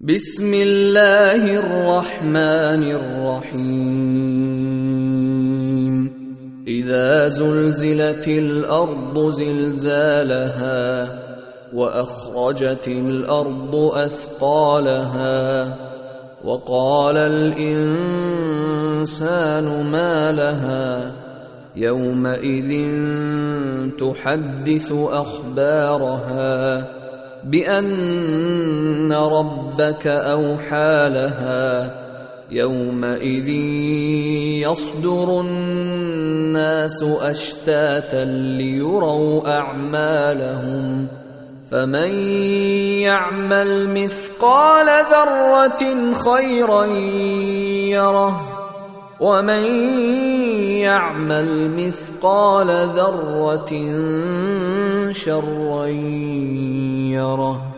بسم الله الرحمن الرحيم إذا زلزلت الأرض زلزالها وأخرجت الأرض أثقالها وقال الإنسان ما لها يومئذ تحدث أخبارها بأن ربك أوحى لها يومئذ يصدر الناس أشتاتا ليروا أعمالهم فمن يعمل مثقال ذرة خيرا يره ومن يعمل مثقال ذرة شرا يره.